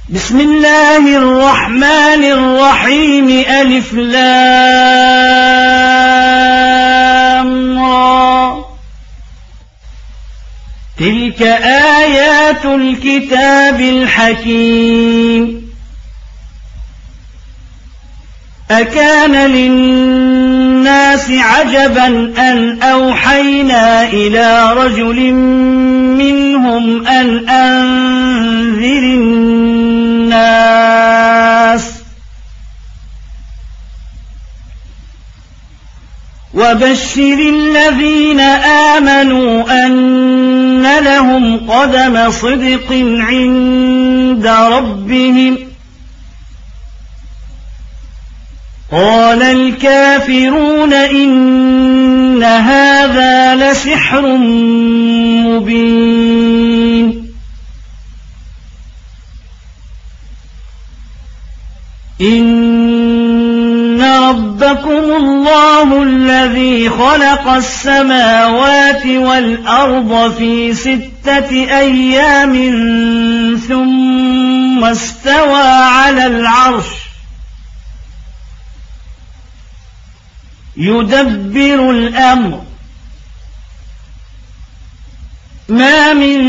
بسم الله الرحمن الرحيم ألف لام را تلك آيات الكتاب الحكيم أكان للناس عجبا أن أوحينا إلى رجل منهم أن أنذر الناس وبشر الذين آمنوا أن لهم قدم صدق عند ربهم قال الكافرون إن هذا لسحر مبين إن ربكم الله الذي خلق السماوات والأرض في 6 أيام ثم استوى على العرش يدبر الأمر ما من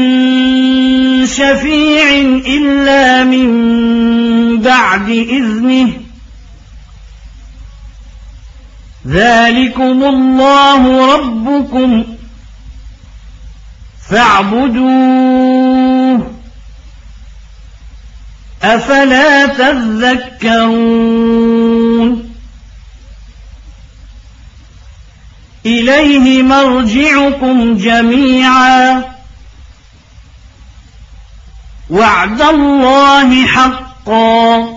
شفيع إلا من بعد إذنه ذلكم الله ربكم فاعبدوه أفلا تذكرون إليه مرجعكم جميعا وعد الله حقا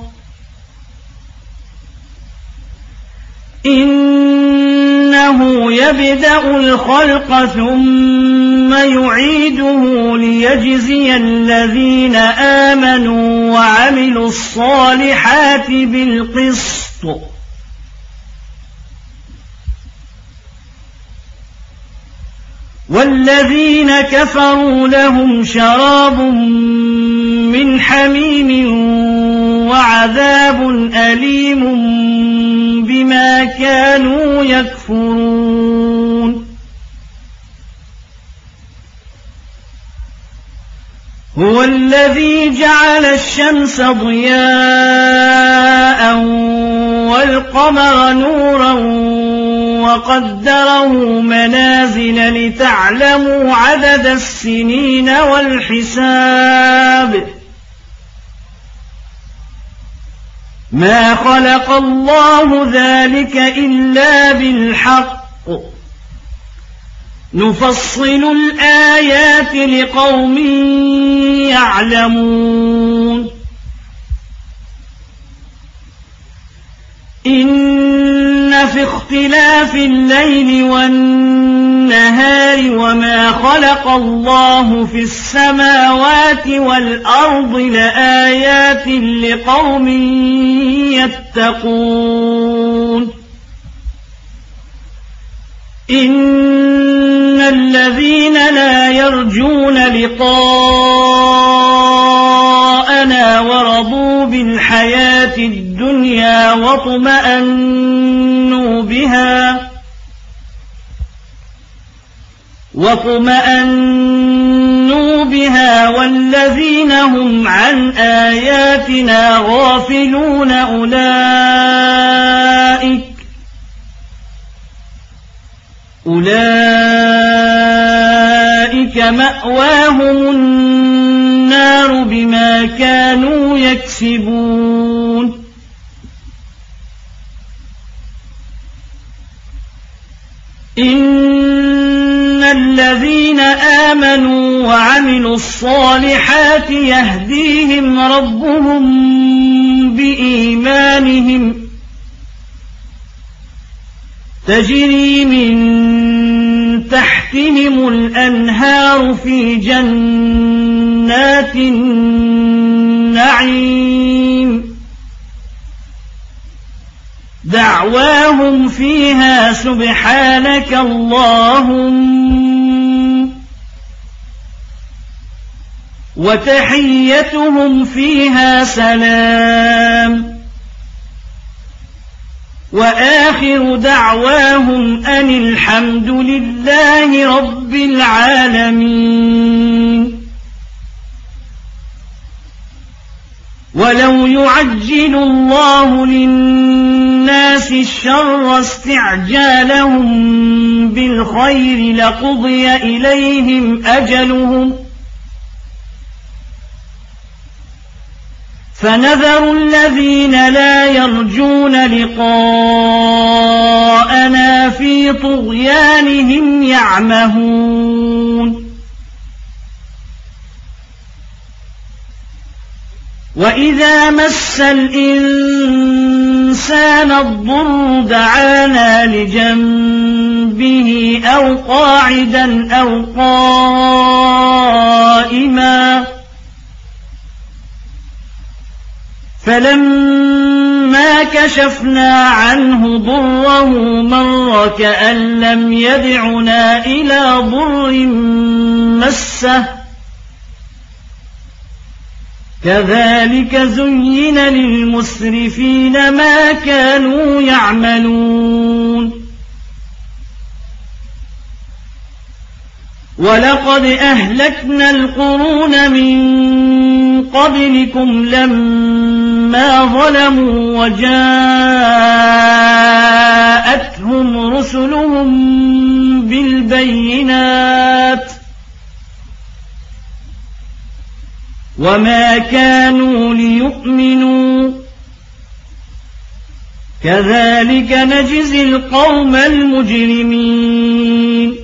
إنه يبدأ الخلق ثم يعيده ليجزي الذين آمنوا وعملوا الصالحات بالقسط والذين كفروا لهم شراب من حميم وعذاب أليم بما كانوا يكفرون هو الذي جعل الشمس ضياء والقمر نورا وقدره منازل لتعلموا عدد السنين والحساب ما خلق الله ذلك إلا بالحق نفصل الآيات لقوم يعلمون إن في اختلاف الليل والنهار وما خلق الله في السماوات والأرض لآيات لقوم يتقون إن الذين لا يرجون لقاءنا ورضوا بالحياة الدنيا واطمأنوا بها والذين هم عن آياتنا غافلون أولئك مأواهم النار بما كانوا يكسبون إن الذين آمنوا وعملوا الصالحات يهديهم ربهم بإيمانهم تجري من تحتهم الأنهار في جنات النعيم دعواهم فيها سبحانك اللهم وتحيتهم فيها سلام وآخر دعواهم أن الحمد لله رب العالمين. ولو يعجل الله للناس الشر استعجالهم بالخير لقضي إليهم أجلهم فنذر الذين لا يرجون لقاءنا في طغيانهم يعمهون. وإذا مس الإنسان الضر دعانا لجنبه أو قاعدا أو قائما فلما كشفنا عنه ضره مر كأن لم يدعنا إلى ضر مسه كذلك زين للمسرفين ما كانوا يعملون. ولقد أهلكنا القرون من قبلكم لما ظلموا وجاءتهم رسلهم بالبينات وما كانوا ليؤمنوا كذلك نجزي القوم المجرمين.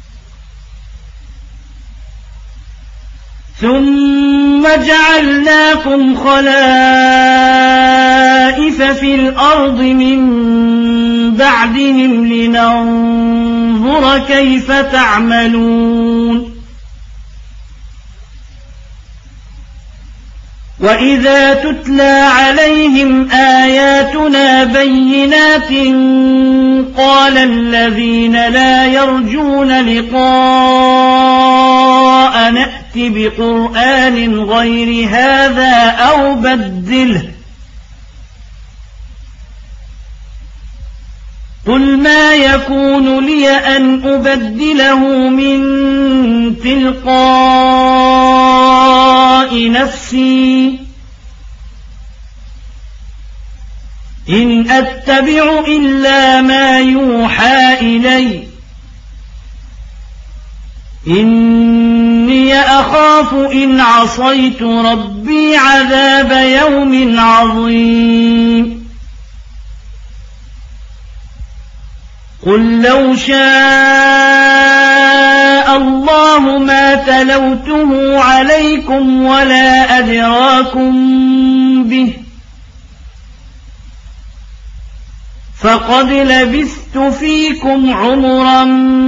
ثم جعلناكم خلائف في الأرض من بعدهم لننظر كيف تعملون. وإذا تتلى عليهم آياتنا بينات قال الذين لا يرجون لقاء نأت بقرآن غير هذا أو بدله قل ما يكون لي أن أبدله من تلقاء نفسي إن أتبع إلا ما يوحى إلي إني أخاف إن عصيت ربي عذاب يوم عظيم. قل لو شاء الله ما تلوته عليكم ولا أدراكم به فقد لبثت فيكم عمرا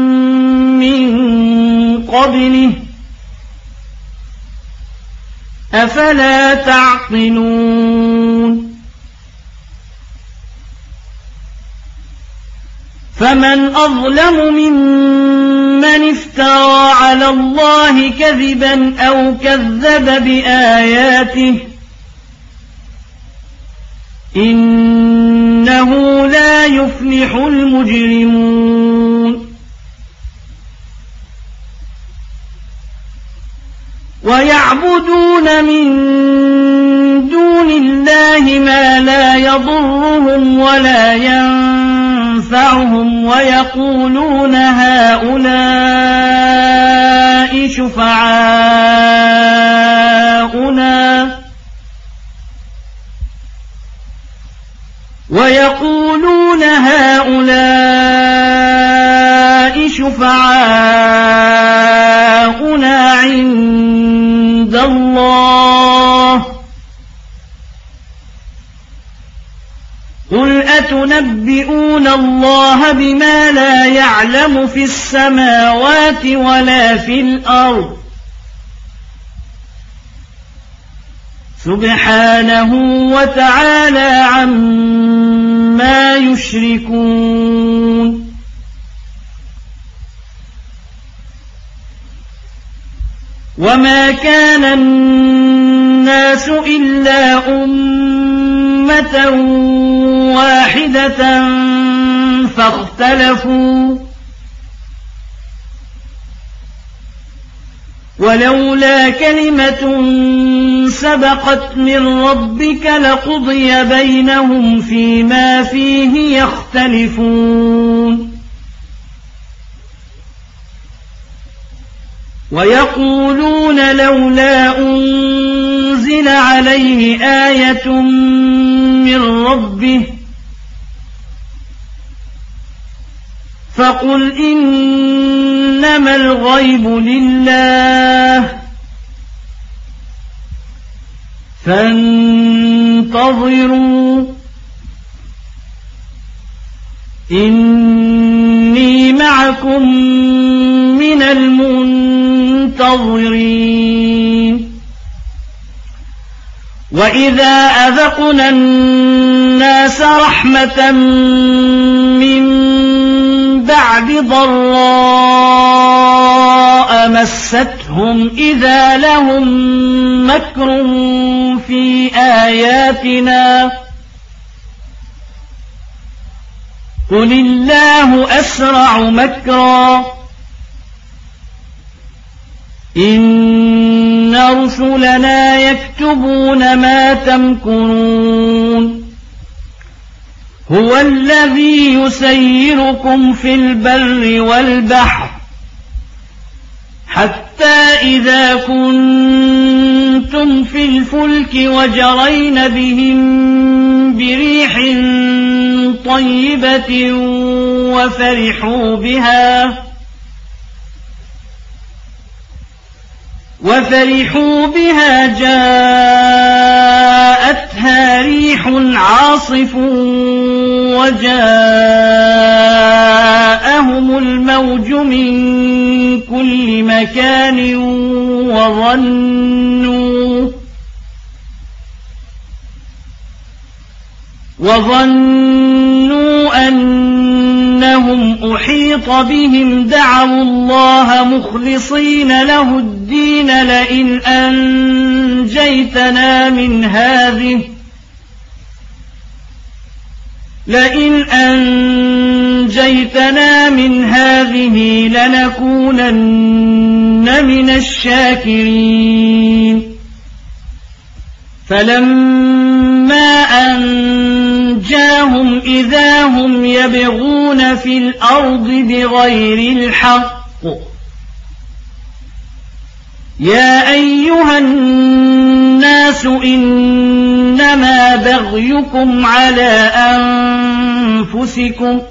من قبله أفلا تعقلون. فمن أظلم ممن افترى على الله كذبا أو كذب بآياته إنه لا يفلح المجرمون. ويعبدون من دون الله ما لا يضرهم ولا ينفعهم ويقولون هؤلاء شفعاؤنا عند الله قل أتنبئون الله بما لا يعلم في السماوات ولا في الأرض سبحانه وتعالى عما يشركون. وما كان الناس إلا أمة واحدة فاختلفوا ولولا كلمة سبقت من ربك لقضي بينهم فيما فيه يختلفون ويقولون لولا أنزل عليه آية من ربه فقل إنما الغيب لله فانتظروا إني معكم من المنتظرين وإذا أذقنا الناس رحمة من بعد ضراء مستهم إذا لهم مكر في آياتنا قل الله أسرع مكرا إن رسلنا يكتبون ما تمكرون هو الذي يسيركم في البر والبحر حتى إذا كنتم في الفلك وجرين بهم بريح طيبة وفرحوا بها جاءتها ريح عاصف وجاءهم الموج من كل مكان وظنوا أنهم أحيط بهم دعوا الله مخلصين له الدين لئن أنجيتنا من هذه لنكونن من الشاكرين فلما أنجاهم إذا هم يبغون في الأرض بغير الحق يا أيها الناس إنما بغيكم على أنفسكم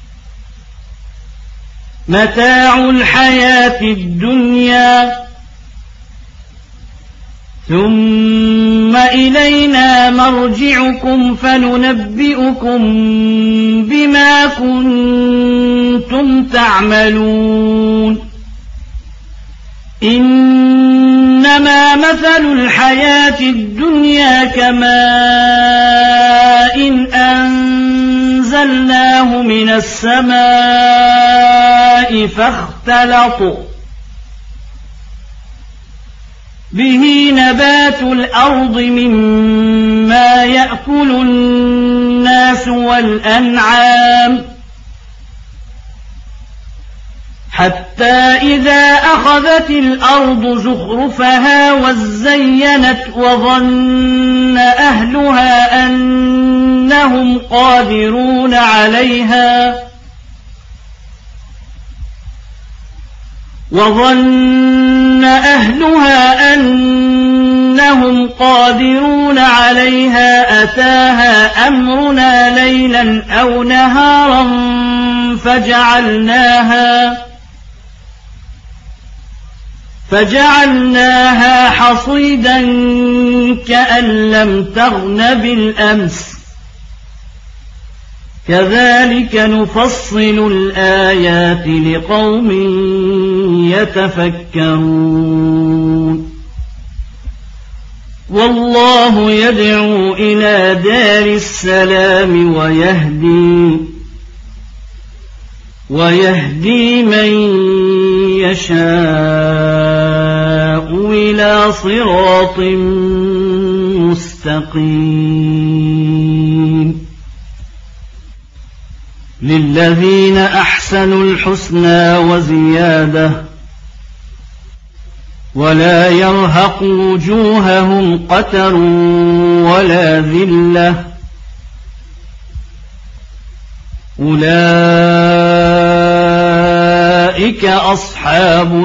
متاع الحياة الدنيا ثم إلينا مرجعكم فننبئكم بما كنتم تعملون إنما مثل الحياة الدنيا كماء أنزلناه من السماء فاختلط به نبات الأرض مما يأكل الناس والأنعام حتى إذا أخذت الأرض زخرفها وزينت وظن أهلها أنهم قادرون عليها أتاها أمرنا ليلا أو نهارا فجعلناها حصيدا كأن لم تغن بالأمس كذلك نفصل الآيات لقوم يتفكرون والله يدعو إلى دار السلام ويهدي من يشاء إلى صراط مستقيم للذين أحسنوا الحسنى وزيادة ولا يرهق وجوههم قتر ولا ذلة أولئك أصحاب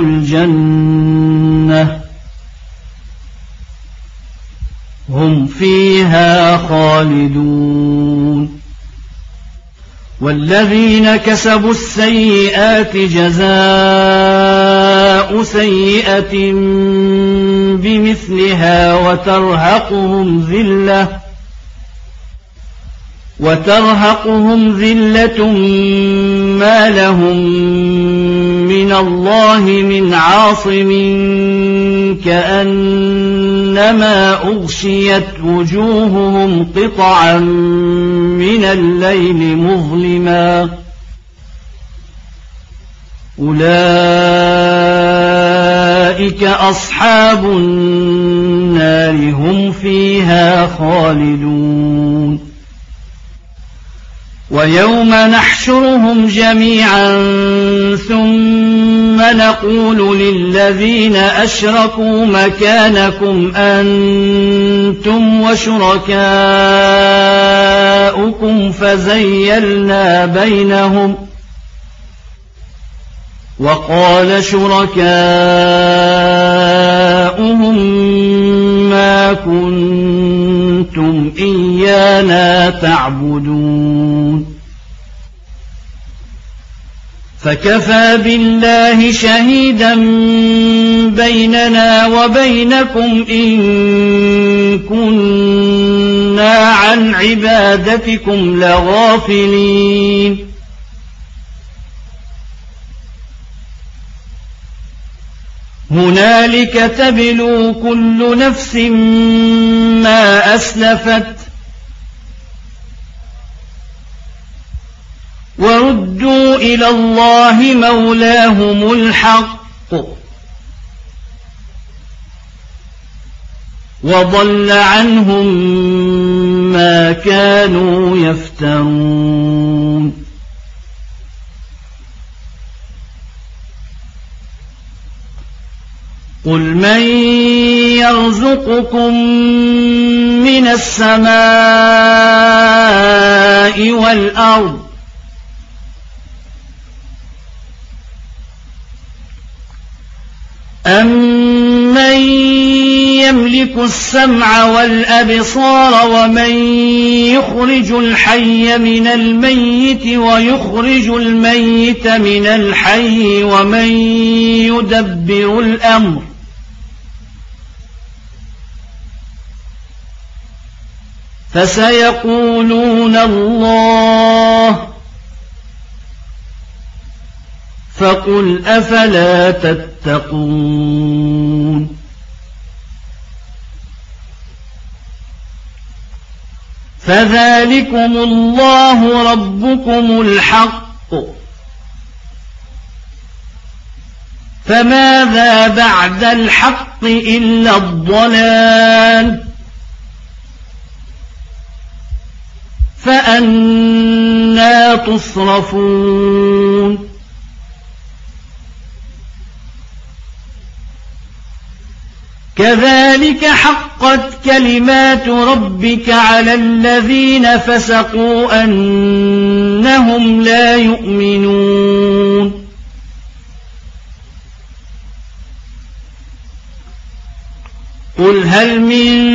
الجنة هم فيها خالدون والذين كسبوا السيئات جزاء سيئة بمثلها وترهقهم ذلة ما لهم من الله من عاصم كأنما أغشيت وجوههم قطعا من الليل مظلما أولئك أصحاب النار هم فيها خالدون ويوم نحشرهم جميعا ثم نقول للذين أشركوا مكانكم أنتم وشركاؤكم فزيلنا بينهم وقال شركاؤهم ما كنتم إيانا تعبدون فكفى بالله شهيدا بيننا وبينكم إن كنا عن عبادتكم لغافلين هنالك تبلو كل نفس ما أسلفت وردوا إلى الله مولاهم الحق وضل عنهم ما كانوا يفترون قل من يرزقكم من السماء والأرض أمن يملك السمع والأبصار ومن يخرج الحي من الميت ويخرج الميت من الحي ومن يدبر الأمر فسيقولون الله فقل أفلا تتقون فذلكم الله ربكم الحق فماذا بعد الحق إلا الضلال فأنى تصرفون كذلك حقت كلمات ربك على الذين فسقوا أنهم لا يؤمنون قل هل من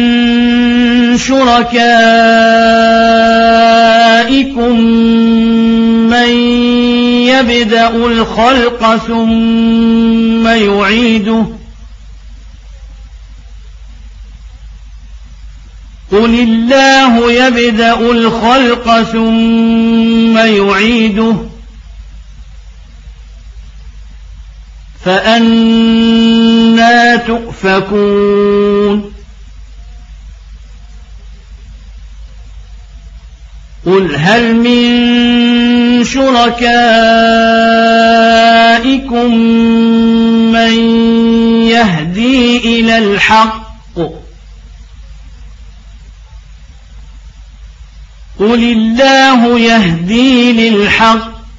شركائكم من يبدأ الخلق ثم يعيده قل الله يبدأ الخلق ثم يعيده فأنى تؤفكون قل هل من شركائكم أُولَئِكُمْ مَنْ يَهْدِي إِلَى الْحَقِّ قُلِ اللَّهُ يَهْدِي لِلْحَقِّ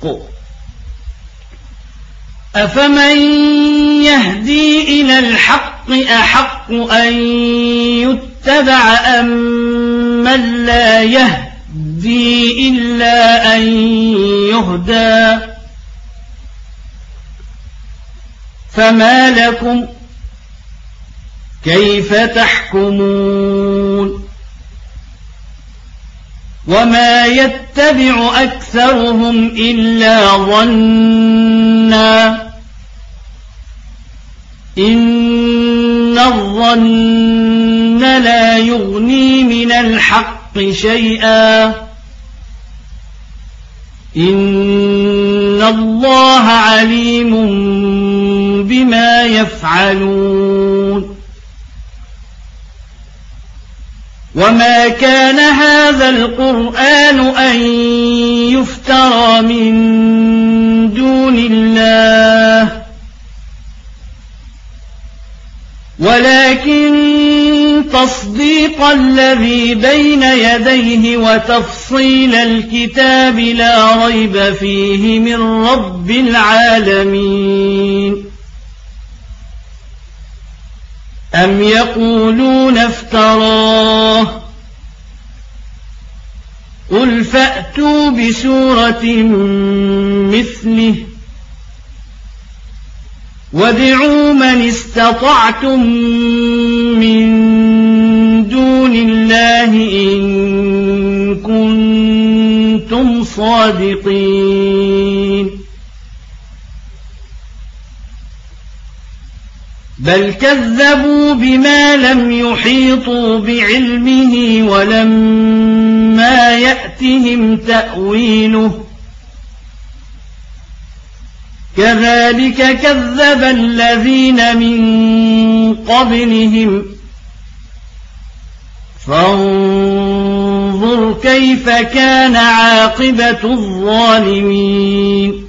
أَفَمَنْ يَهْدِي إِلَى الْحَقِّ أَحَقُّ أَنْ يُتَّبَعَ أَمَّنْ لَا يَهْدِي إِلَّا أَنْ يُهْدَى فَمَا لَكُمْ كَيْفَ تَحْكُمُونَ وَمَا يَتَّبِعُ أَكْثَرُهُمْ إِلَّا ظَنًّا إِنَّ الظَّنَّ لَا يُغْنِي مِنَ الْحَقِّ شَيْئًا إِنَّ اللَّهَ عَلِيمٌ بِمَا يَفْعَلُونَ وَمَا كَانَ هَذَا الْقُرْآنُ أَن يُفْتَرَىٰ مِن دُونِ اللَّهِ وَلَكِن تَصْدِيقَ الَّذِي بَيْنَ يَدَيْهِ وَتَفْصِيلَ الْكِتَابِ لَا رَيْبَ فِيهِ مِن رَّبِّ الْعَالَمِينَ أَمْ يَقُولُونَ افْتَرَاهُ قُلْ فَأْتُوا بِسُورَةٍ مِّثْلِهِ وَادْعُوا مَنِ اسْتَطَعْتُم مِّن دُونِ اللَّهِ إِن كُنتُمْ صَادِقِينَ بَلْ كَذَّبُوا بِمَا لَمْ يُحِيطُوا بِعِلْمِهِ وَلَمَّا يَأْتِهِمْ تَأْوِيلُهُ كَذَلِكَ كَذَّبَ الَّذِينَ مِن قَبْلِهِمْ فَانظُرْ كَيْفَ كَانَ عَاقِبَةُ الظَّالِمِينَ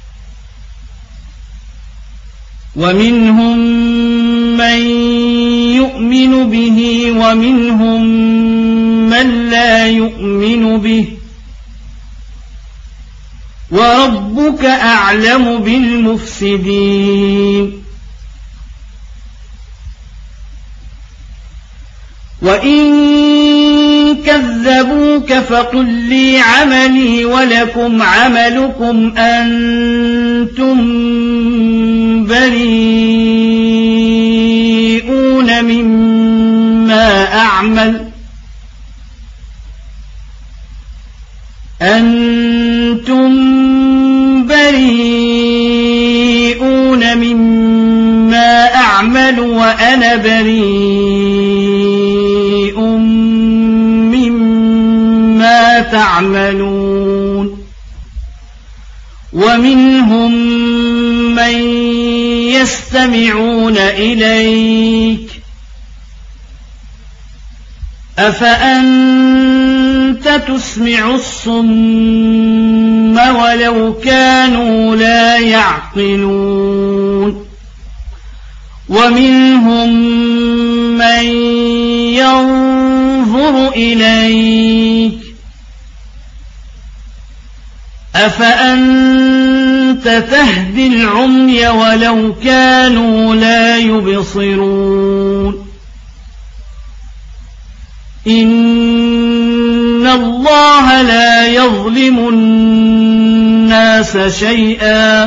وَمِنْهُم مَّن يُؤْمِنُ بِهِ وَمِنْهُم مَّن لَّا يُؤْمِنُ بِهِ وَرَبُّكَ أَعْلَمُ بِالْمُفْسِدِينَ وَإِن كَذَّبُوكَ فَقُل لِّي عَمَلِي وَلَكُمْ عَمَلُكُمْ أَنتُم بَرِيئُونَ مِمَّا أَعْمَلُ وَأَنَا بَرِيءٌ مِّمَّا تَعْمَلُونَ وَمِنْهُم مَّن يَسْتَمِعُونَ إِلَيْكَ أَفَأَنتَ تُسْمِعُ الصُّمَّ وَلَوْ كَانُوا لَا يَعْقِلُونَ وَمِنْهُم مَّن يَنظُرُ إِلَيْكَ أَفَأَنتَ تَهْدِي الْعُمْيَ وَلَوْ كَانُوا لَا يُبْصِرُونَ إِنَّ اللَّهَ لَا يَظْلِمُ النَّاسَ شَيْئًا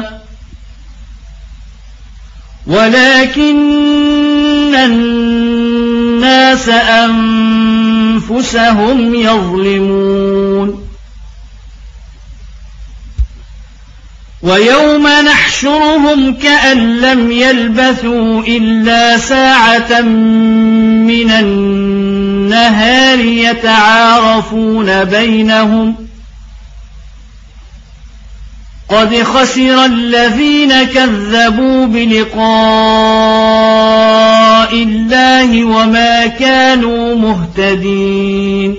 وَلَكِنَّ النَّاسَ أَنفُسَهُمْ يَظْلِمُونَ وَيَوْمَ نَحْشُرُهُمْ كَأَن لَّمْ يَلْبَثُوا إِلَّا سَاعَةً مِّنَ النَّهَارِ يَتَعَارَفُونَ بَيْنَهُمْ قَدْ خَسِرَ الَّذِينَ كَذَّبُوا بِلِقَاءِ اللَّهِ وَمَا كَانُوا مُهْتَدِينَ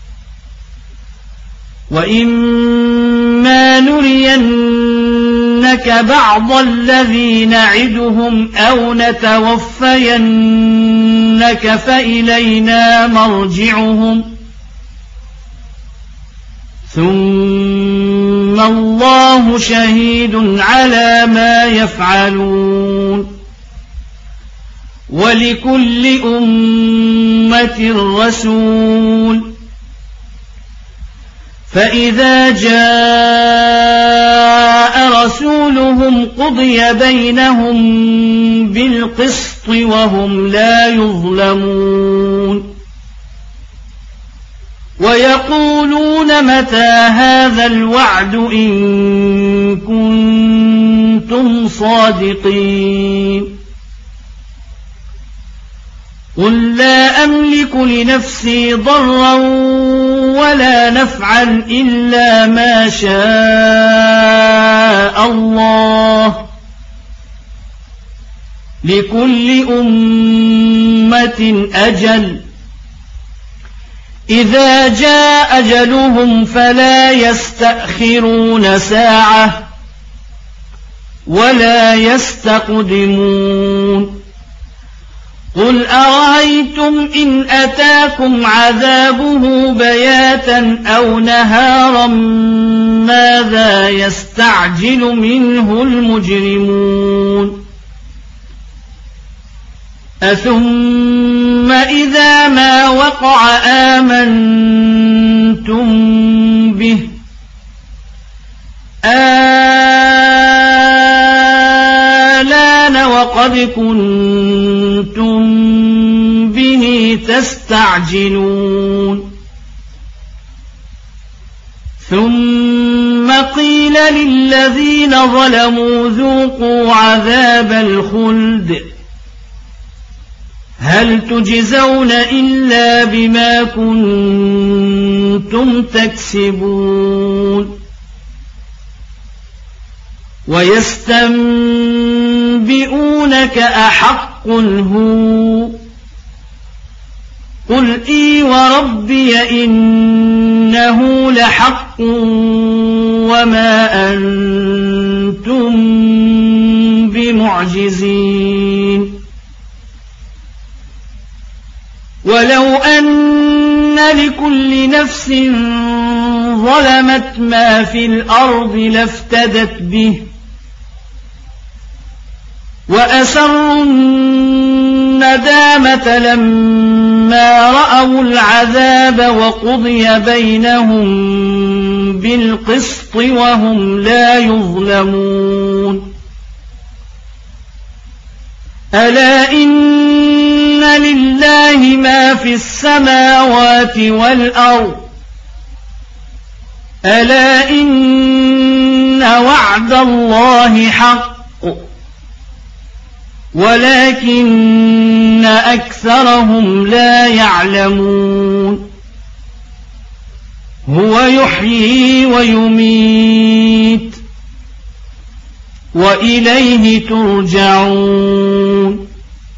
وَإِمَّا نُرِيَنَّكَ نُرِيَنَّكَ بَعْضَ الَّذِي نَعِدُهُمْ أَوْ نَتَوَفَّيَنَّكَ فَإِلَيْنَا مَرْجِعُهُمْ ثُمَّ اللَّهُ شَهِيدٌ عَلَى مَا يَفْعَلُونَ وَلِكُلِّ أُمَّةٍ رَّسُولٌ فَإِذَا جَاءَ رَسُولُهُمْ قُضِيَ بَيْنَهُم بِالْقِسْطِ وَهُمْ لَا يُظْلَمُونَ وَيَقُولُونَ مَتَىٰ هَٰذَا الْوَعْدُ إِن كُنتُمْ صَادِقِينَ قُل لَّا أَمْلِكُ لِنَفْسِي ضَرًّا وَلَا نَفْعًا إِلَّا مَا شَاءَ اللَّهُ لِكُلِّ أُمَّةٍ أَجَلٌ إِذَا جَاءَ أَجَلُهُمْ فَلَا يَسْتَأْخِرُونَ سَاعَةً وَلَا يَسْتَقْدِمُونَ قُلْ أَرَأَيْتُمْ إِنْ أَتَاكُمْ عَذَابُهُ بَيَاتًا أَوْ نَهَارًا مَاذَا يَسْتَعْجِلُ مِنْهُ الْمُجْرِمُونَ أَثُمَّ إِذَا مَا وَقَعَ آمَنْتُمْ بِهِ آلَانَ وَقَدْ كُنْتُمْ بِهِ تَسْتَعْجِلُونَ ثُمَّ قِيلَ لِلَّذِينَ ظَلَمُوا ذُوقُوا عَذَابَ الْخُلْدِ هَلْ تُجْزَوْنَ إِلَّا بِمَا كُنتُمْ تَكْسِبُونَ وَيَسْتَنبِئُونَكَ أَحَقٌّ هُوَ قُلْ إِي وَرَبِّيَ إِنَّهُ لَحَقٌّ وَمَا أَنتُم بِمُعْجِزِينَ وَلَوْ أَنَّ لِكُلِّ نَفْسٍ ظَلَمَتْ مَا فِي الْأَرْضِ لَافْتَدَتْ بِهِ وَأَسَرُّوا النَّدَامَةَ لَمَّا رَأَوُا الْعَذَابَ وَقُضِيَ بَيْنَهُم بِالْقِسْطِ وَهُمْ لَا يُظْلَمُونَ أَلَا إِنَّ لِلَّهِ مَا فِي السَّمَاوَاتِ وَالْأَرْضِ أَلَا إِنَّ وَعْدَ اللَّهِ حَقٌّ وَلَكِنَّ أَكْثَرَهُمْ لَا يَعْلَمُونَ هُوَ يُحْيِي وَيُمِيتُ وَإِلَيْهِ تُرْجَعُونَ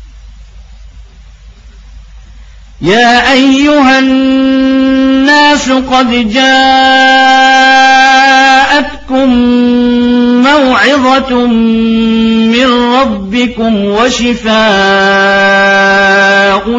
يَا أَيُّهَا النَّاسُ قَدْ جَاءَتْكُم مَّوْعِظَةٌ مِّن رَّبِّكُمْ وَشِفَاءٌ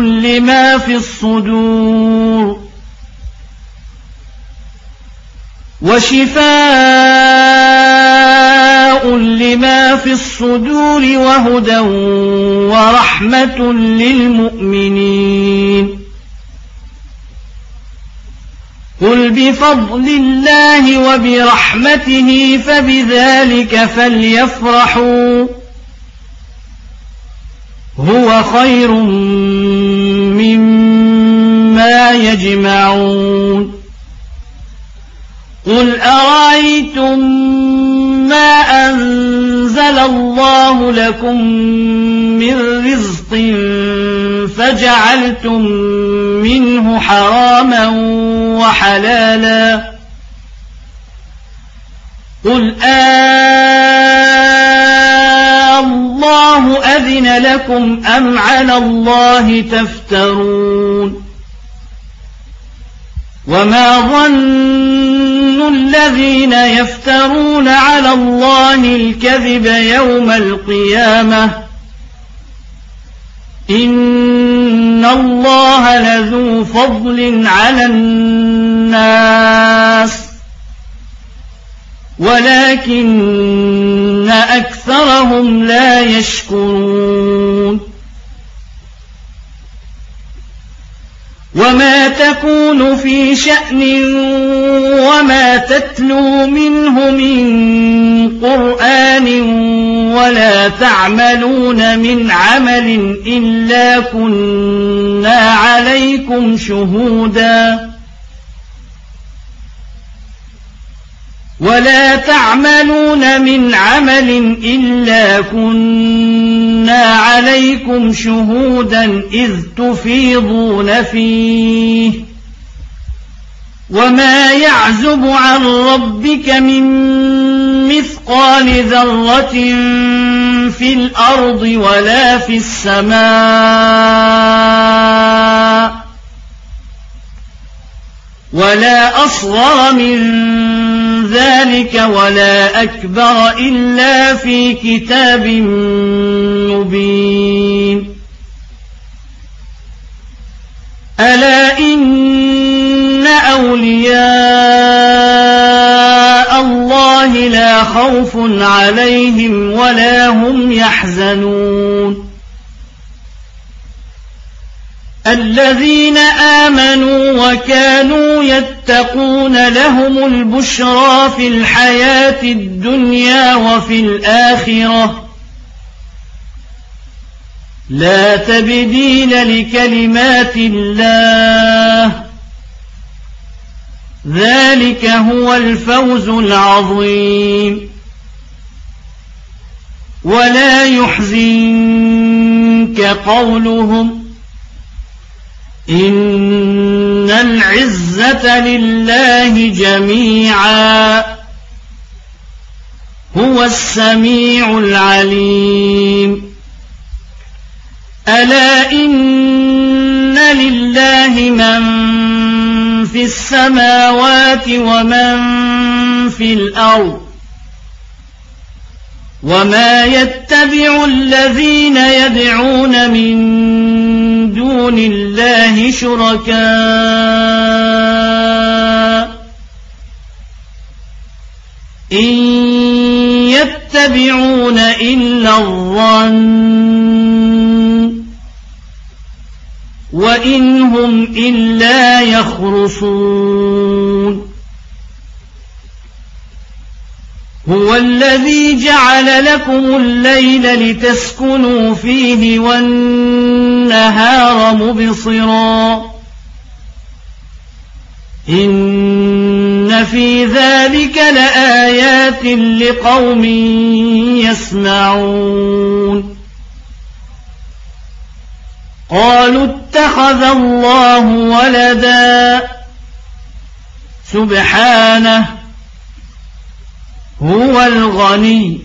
لِّمَا فِي الصُّدُورِ وَهُدًى وَرَحْمَةٌ لِّلْمُؤْمِنِينَ قُلْ بِفَضْلِ اللَّهِ وَبِرَحْمَتِهِ فَبِذَلِكَ فَلْيَفْرَحُوا هُوَ خَيْرٌ مِّمَّا يَجْمَعُونَ قُلْ أَرَأَيْتُم مَّا أَنزَلَ اللَّهُ لَكُم مِّن رِّزْقٍ فَجَعَلْتُم مِّنْهُ حَرَامًا وَحَلَالًا قُلْ اللَّهُ أَذِنَ لَكُمْ أَمْ عَلَى اللَّهِ تَفْتَرُونَ وَمَا ظَنُّ الذين يفترون على الله الكذب يوم القيامة إن الله لذو فضل على الناس ولكن أكثرهم لا يشكرون وما تكون في شأن وما تتلو منه من قرآن ولا تعملون من عمل إلا كنا عليكم شهودا إذ تفيضون فيه وما يعزب عن ربك من مثقال ذرة في الأرض ولا في السماء ولا أصغر من ذلك ولا أكبر إلا في كتاب مبين ألا إن أولياء الله لا خوف عليهم ولا هم يحزنون الذين آمنوا وكانوا يتقون لهم البشرى في الحياة الدنيا وفي الآخرة لا تبديل لكلمات الله ذلك هو الفوز العظيم ولا يحزنك قولهم إن العزة لله جميعا هو السميع العليم ألا إن لله من في السماوات ومن في الأرض وما يتبع الذين يدعون من دون الله شركاء إن يتبعون إلا الظن وإن هم إلا يخرصون هو الذي جعل لكم الليل لتسكنوا فيه والنهار مبصرا إن في ذلك لآيات لقوم يسمعون قالوا اتخذ الله ولدا سبحانه هو الغني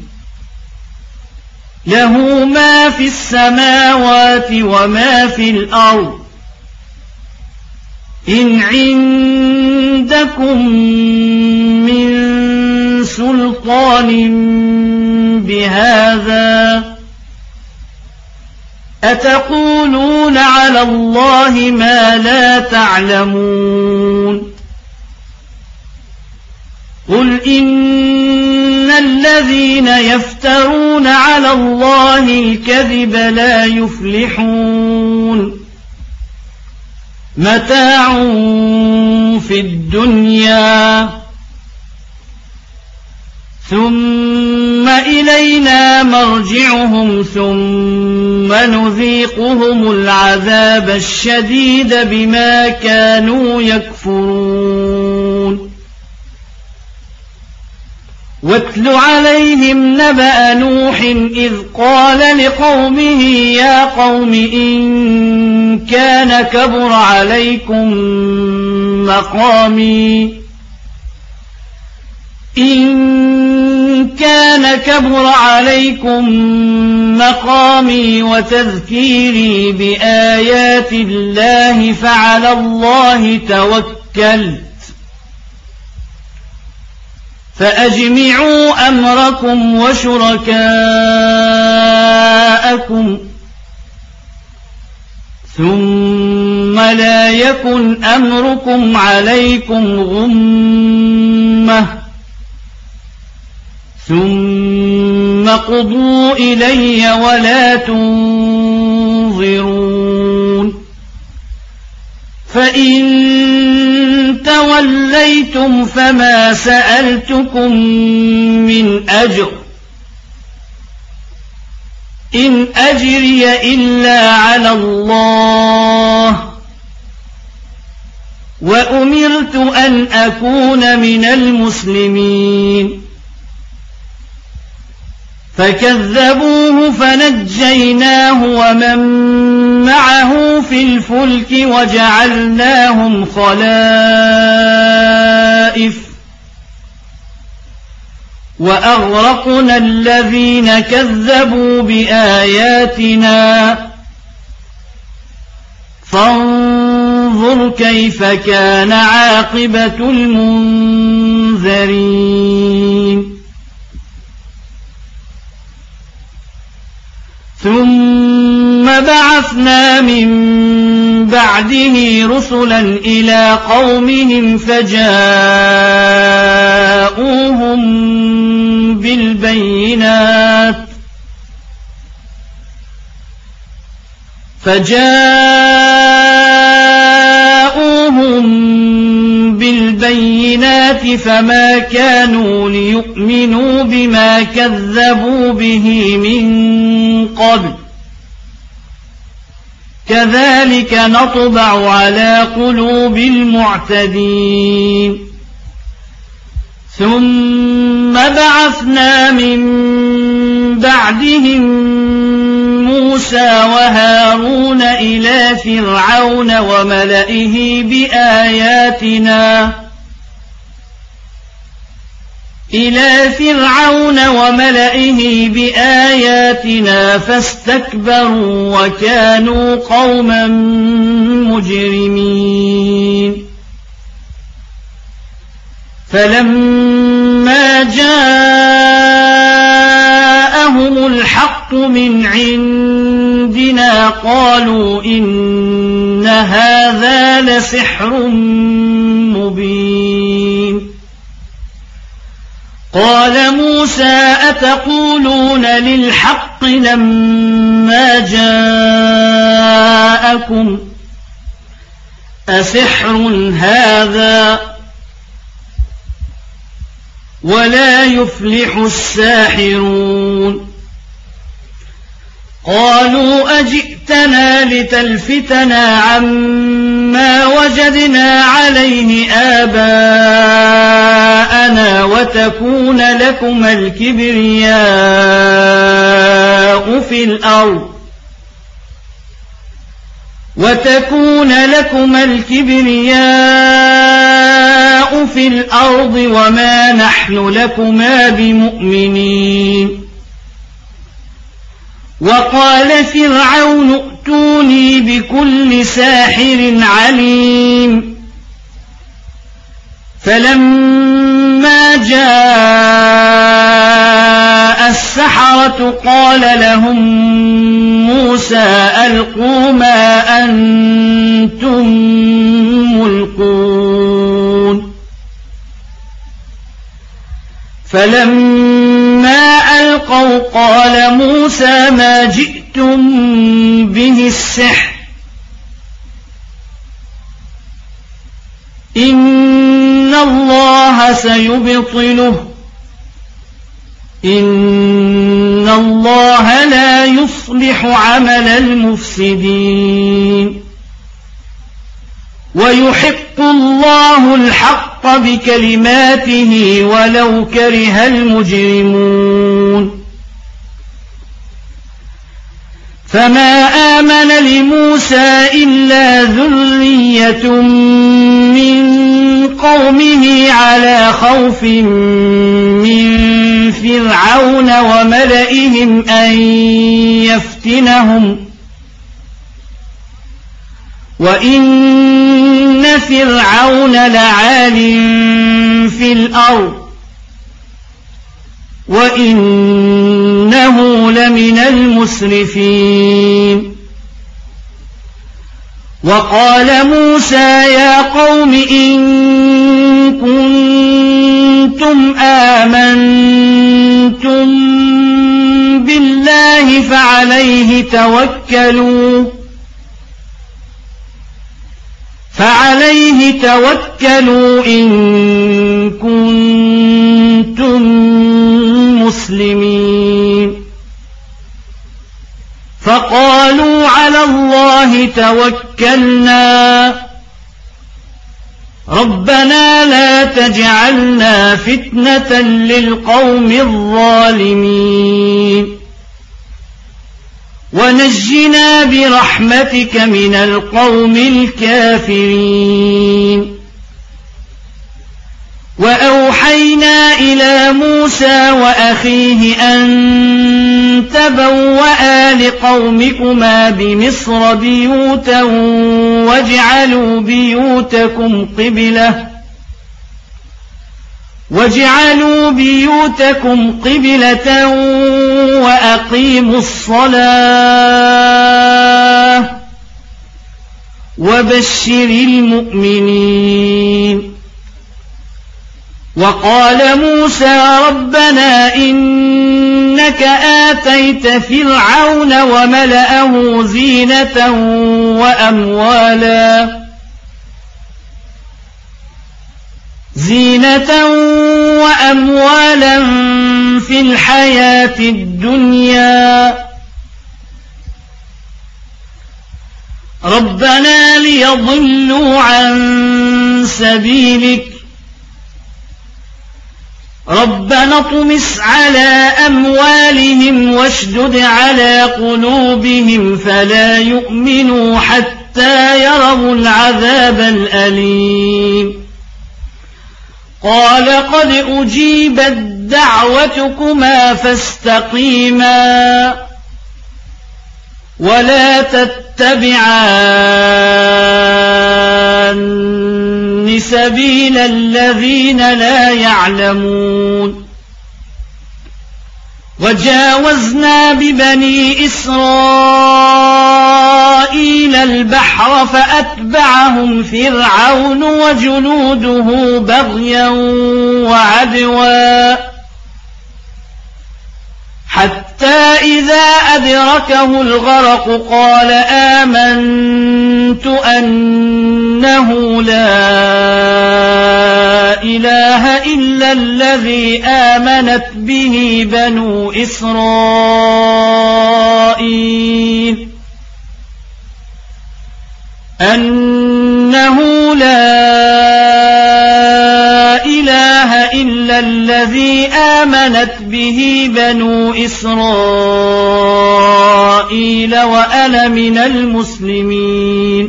له ما في السماوات وما في الأرض إن عندكم من سلطان بهذا أتقولون على الله ما لا تعلمون قل إن الذين يفترون على الله الكذب لا يفلحون متاع في الدنيا ثم إلينا مرجعهم ثم نذيقهم العذاب الشديد بما كانوا يكفرون واتل عليهم نبأ نوح إذ قال لقومه يا قوم إن كان كبر عليكم مقامي وتذكيري بآيات الله فعلى الله توكلت فأجمعوا أمركم وشركاءكم ثم لا يكن أمركم عليكم غمة ثم قضوا إلي ولا تنظرون فإن توليتم فما سألتكم من أجر إن أجري إلا على الله وأمرت أن أكون من المسلمين فكذبوه فنجيناه ومن معه في الفلك وجعلناهم خلائف وأغرقنا الذين كذبوا بآياتنا فانظر كيف كان عاقبة المنذرين ثم بعثنا من بعده رسلا إلى قومهم فجاءوهم بالبينات فما كانوا ليؤمنوا بما كذبوا به من قبل كذلك نطبع على قلوب المعتدين ثم بعثنا من بعدهم موسى وهارون إلى فرعون وملئه بآياتنا فاستكبروا وكانوا قوما مجرمين فلما جاءهم الحق من عندنا قالوا إن هذا لسحر مبين قال موسى أتقولون للحق لما جاءكم أسحر هذا ولا يفلح الساحرون قالوا أجئتنا لتلفتنا عما وجدنا عليه آباءنا وتكون لكما الكبرياء في الأرض وما نحن لكما بمؤمنين وقال فرعون ائتوني بكل ساحر عليم فلما جاء السحرة قال لهم موسى ألقوا ما أنتم ملقون فلما ألقوا قال موسى ما جئتم به السحر إن الله سيبطله إن الله لا يصلح عمل المفسدين ويحق الله الحق بكلماته ولو كره المجرمون فما آمن لموسى إلا ذرية من قومه على خوف من فرعون وملئهم أن يفتنهم وإن فرعون لعال في الأرض وإنه لمن المسرفين. وقال موسى يا قوم إن كنتم آمنتم بالله فعليه توكلوا إن كنتم مسلمين. فقالوا على الله توكلنا ربنا لا تجعلنا فتنة للقوم الظالمين ونجنا برحمتك من القوم الكافرين. وأوحينا إلى موسى وأخيه أن تبوأ لقومكما بمصر بيوتا واجعلوا بيوتكم قبلة وأقيموا الصلاة وبشر المؤمنين. وقال موسى ربنا إنك آتيت فرعون وملأه زينة وأموالا في الحياة الدنيا ربنا ليضلوا عن سبيلك ربنا اطمس على أموالهم واشدد على قلوبهم فلا يؤمنوا حتى يروا العذاب الأليم. قال قد أجيبت دعوتكما فاستقيما ولا تتبعان سبيل الذين لا يعلمون. وجاوزنا ببني إسرائيل البحر فأتبعهم فرعون وجنوده بغيا وعدوا حتى إذا أدركه الغرق قال آمنت أنه لا إله إلا الذي آمنت به بنو إسرائيل أنه لا إله إلا الذي آمنت به بنو إسرائيل وأنا من المسلمين.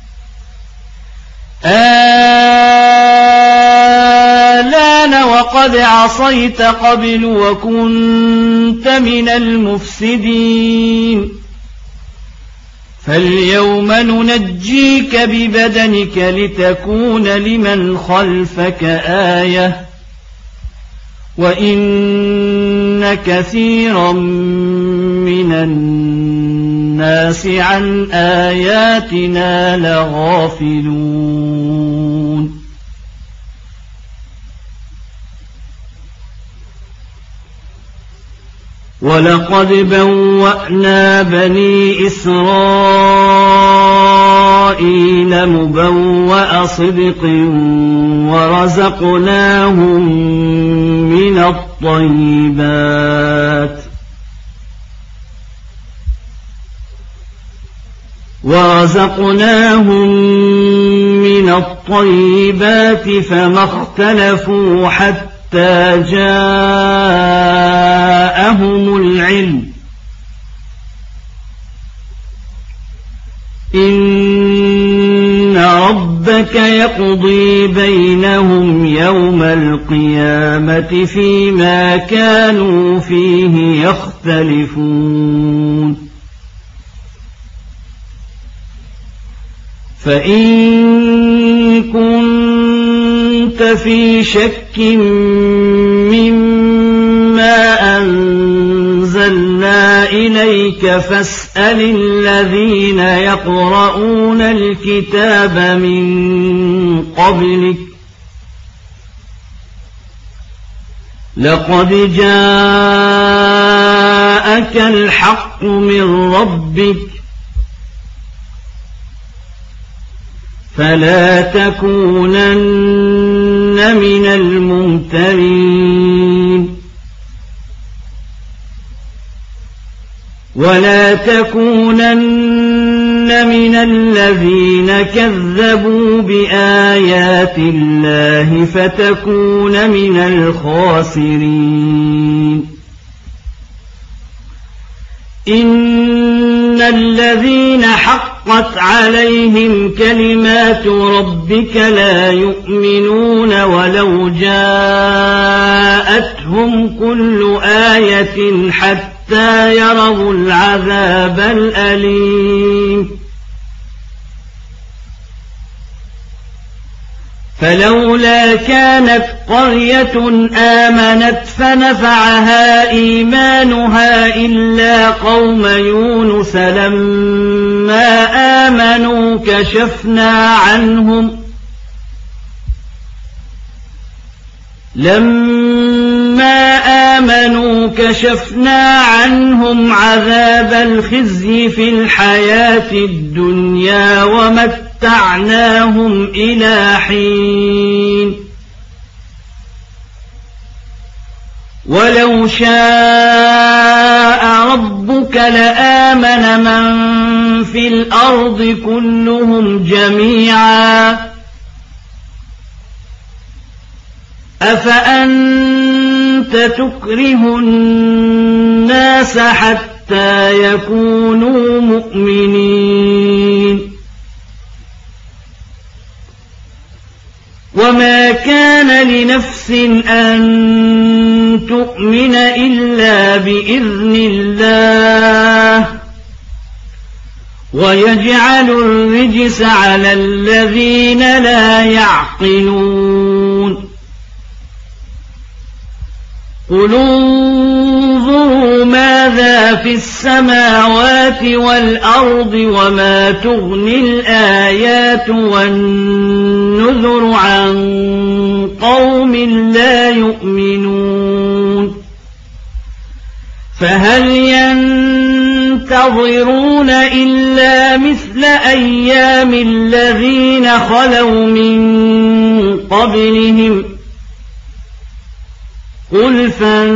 الآن وقد عصيت قبل وكنت من المفسدين فاليوم ننجيك ببدنك لتكون لمن خلفك آية وإن كثيرا من الناس عن آياتنا لغافلون. ولقد بوأنا بني إسرائيل مبوأ صدق ورزقناهم من الطيبات فما اختلفوا حتى جاءهم العلم إن ربك يقضي بينهم يوم القيامة فيما كانوا فيه يختلفون. فإن كنت في شك مما إليك فاسأل الذين يقرؤون الكتاب من قبلك لقد جاءك الحق من ربك فلا تكونن من الممترين ولا تكونن من الذين كذبوا بآيات الله فتكون من الخاسرين إن الذين حقت عليهم كلمات ربك لا يؤمنون ولو جاءتهم كل آية حتى يروا العذاب الأليم فلولا كانت قرية آمنت فنفعها إيمانها إلا قوم يونس لما آمنوا كشفنا عنهم عذاب الخزي في الحياة الدنيا ومتعناهم إلى حين ولو شاء ربك لآمن من في الأرض كلهم جميعا أفأنت تكره الناس حتى يكونوا مؤمنين وما كان لنفس أن تؤمن إلا بإذن الله ويجعل الرجس على الذين لا يعقلون قل انظروا ماذا في السماوات والأرض وما تغني الآيات والنذر عن قوم لا يؤمنون فهل ينتظرون إلا مثل أيام الذين خلوا من قبلهم قل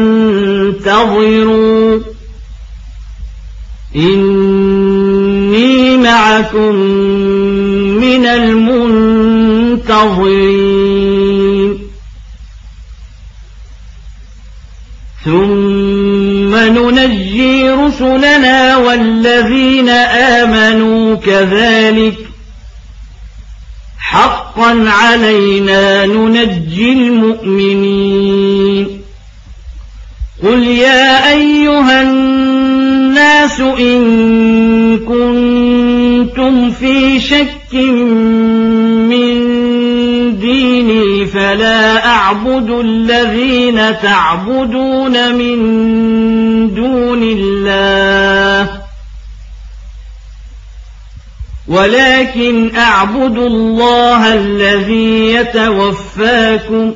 فانتظروا إني معكم من المنتظرين ثم ننجي رسلنا والذين آمنوا كذلك حقا علينا ننجي المؤمنين قل يا أيها الناس إن كنتم في شك من ديني فلا أعبد الذين تعبدون من دون الله ولكن أعبد الله الذي يتوفاكم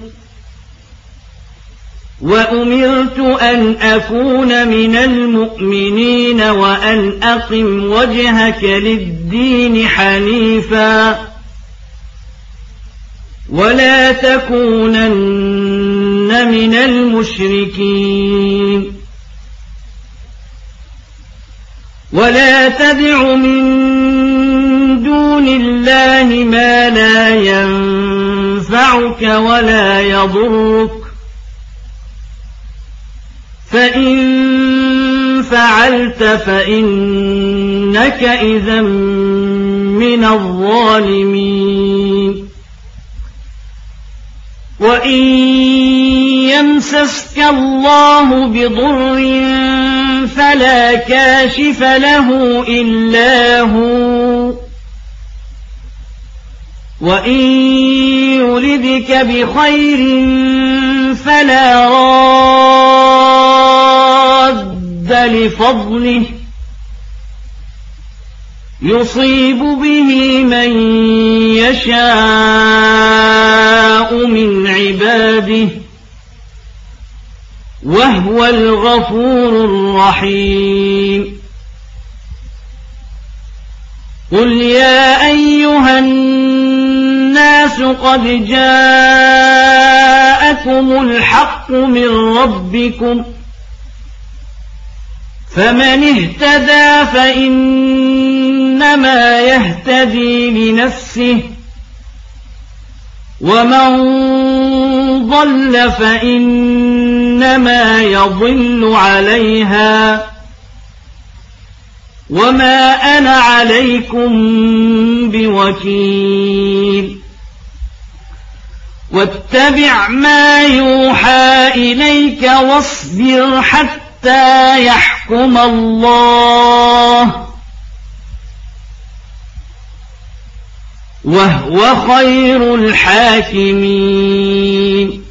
وأمرت أن أكون من المؤمنين وأن أقم وجهك للدين حنيفا ولا تكونن من المشركين ولا تدع من دون الله ما لا ينفعك ولا يضرك فإن فعلت فإنك إذا من الظالمين وإن يمسسك الله بضر فلا كاشف له إلا هو وإن يردك بخير فلا راد بمثال فضله يصيب به من يشاء من عباده وهو الغفور الرحيم قل يا أيها الناس قد جاءكم الحق من ربكم فمن اهتدى فإنما يهتدي لنفسه ومن ضل فإنما يضل عليها وما أنا عليكم بوكيل واتبع ما يوحى إليك واصبر حتى يحكم الله وهو خير الحاكمين